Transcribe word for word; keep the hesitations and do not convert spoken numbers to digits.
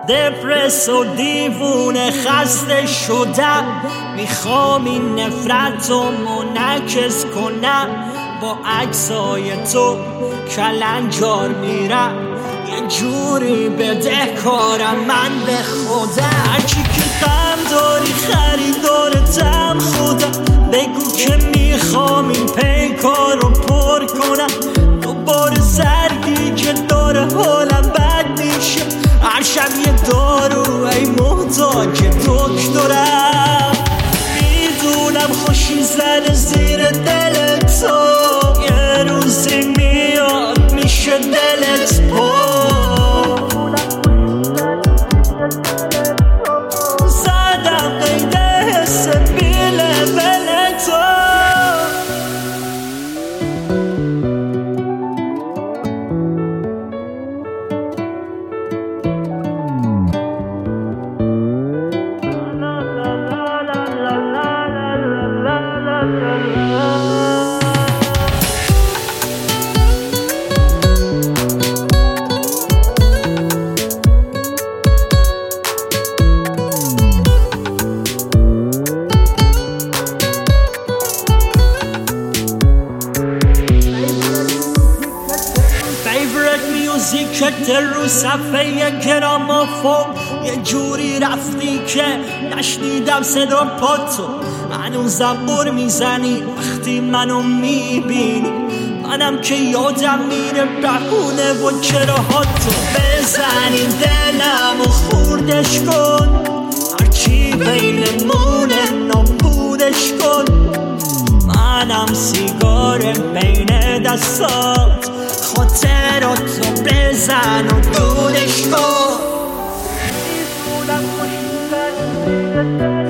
دپرس و دیوونه خسته شدم، میخوام این نفرت رو منعکس کنم، با عکسای تو کلنجار میرم، یه جوری بده کارم من به خودم. هرچی که غم داری خریدارتم خودم، بگو که میخوام این پیکار رو پر کنم، دوباره سرگی که داره حالم بد میشه، هر شب یه دارو ای محتاج دکترم. میدونم خوشی زده زیر دل تو، یه روزی میاد میشه دلت پر. زدم قیده حس بیله بله تو. موزیکت رو صفحه گرامافون، یه جوری رفتی که نشنیدم صدا پاتو. هنوزم بر میزنی وقتی منو میبینی، منم که یادم میره بهونه و چراهاتو. بزنی دلم و خوردش کن، هرچی بینمونه نابودش کن. منم سیگار بین دستات، خاطراتو بزن و دودش کن. میدونم خوشی زن